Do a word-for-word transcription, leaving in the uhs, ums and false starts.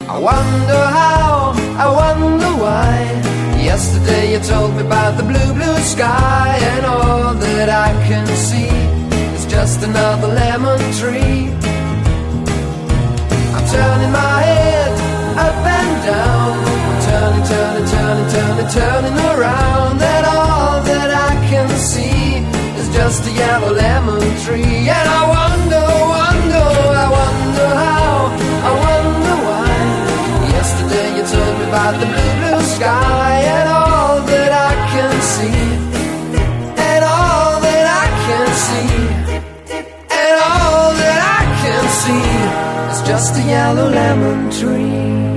I wonder how, I wonder why. Yesterday you told me about the blue, blue sky, and all that I can see is just another lemon tree. I'm turning my head up and down, I'm turning, turning, turning, turning, turning around, and all that I can see is just a yellow lemon tree. And I wonder, wonder, I wonder how, I wonder why. Yesterday you told me about the blue, blue sky, and all that I can see, and all that I can see, and all that I can see is just a yellow lemon tree.